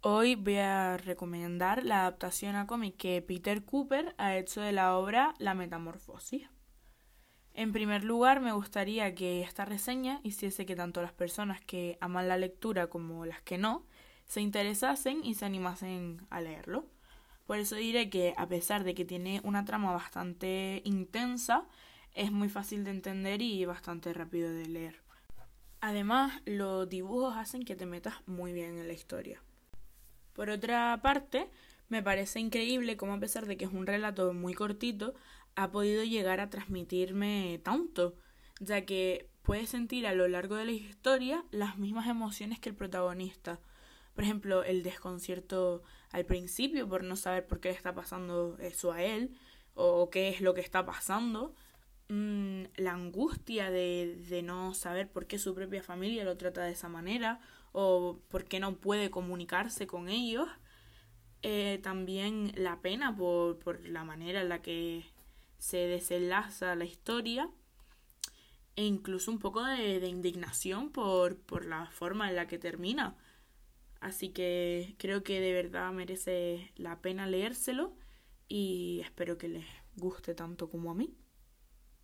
Hoy voy a recomendar la adaptación a cómic que Peter Cooper ha hecho de la obra La Metamorfosis. En primer lugar, me gustaría que esta reseña hiciese que tanto las personas que aman la lectura como las que no se interesasen y se animasen a leerlo. Por eso diré que, a pesar de que tiene una trama bastante intensa, es muy fácil de entender y bastante rápido de leer. Además, los dibujos hacen que te metas muy bien en la historia. Por otra parte, me parece increíble cómo, a pesar de que es un relato muy cortito, ha podido llegar a transmitirme tanto, ya que puedes sentir a lo largo de la historia las mismas emociones que el protagonista. Por ejemplo, el desconcierto al principio por no saber por qué le está pasando eso a él o qué es lo que está pasando. La angustia de no saber por qué su propia familia lo trata de esa manera o por qué no puede comunicarse con ellos. También la pena por la manera en la que se desenlaza la historia e incluso un poco de indignación por la forma en la que termina. Así que creo que de verdad merece la pena leérselo y espero que les guste tanto como a mí.